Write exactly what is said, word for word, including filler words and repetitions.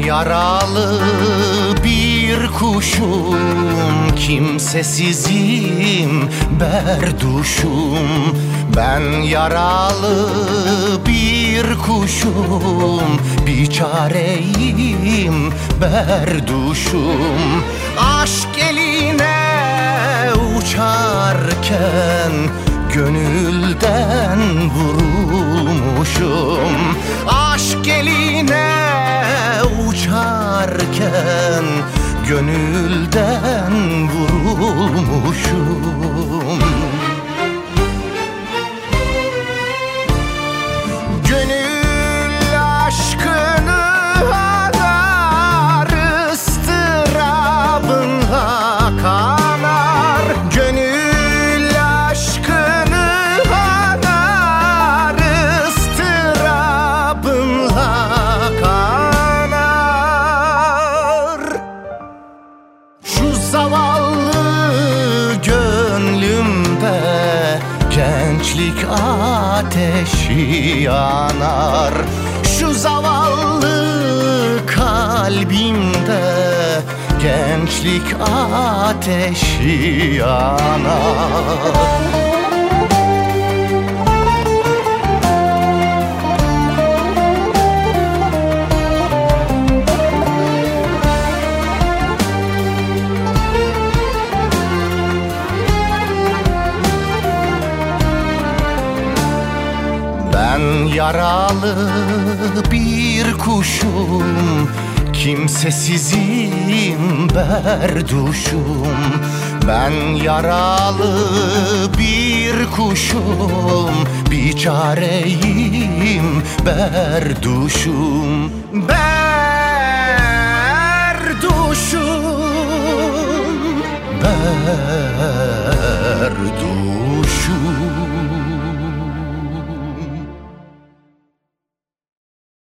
yaralı bir kuşum, kimsesizim, berduşum. Ben yaralı bir kuşum, biçareyim, berduşum. Aşk eline uçarken gönülden vurulmuşum. Aşk eline uçarken gönülden vurulmuşum. Gönül aşkını arar, ıstırabınla kanar. Gönül aşkını arar, ıstırabınla kanar. Şu zavallı gönlümde gençlik ateşi yanar. Şu zavallı kalbimde gençlik ateşi yanar. Ben yaralı bir kuşum, kimsesizim, berduşum. Ben yaralı bir kuşum, biçareyim, berduşum. Berduşum, berduşum.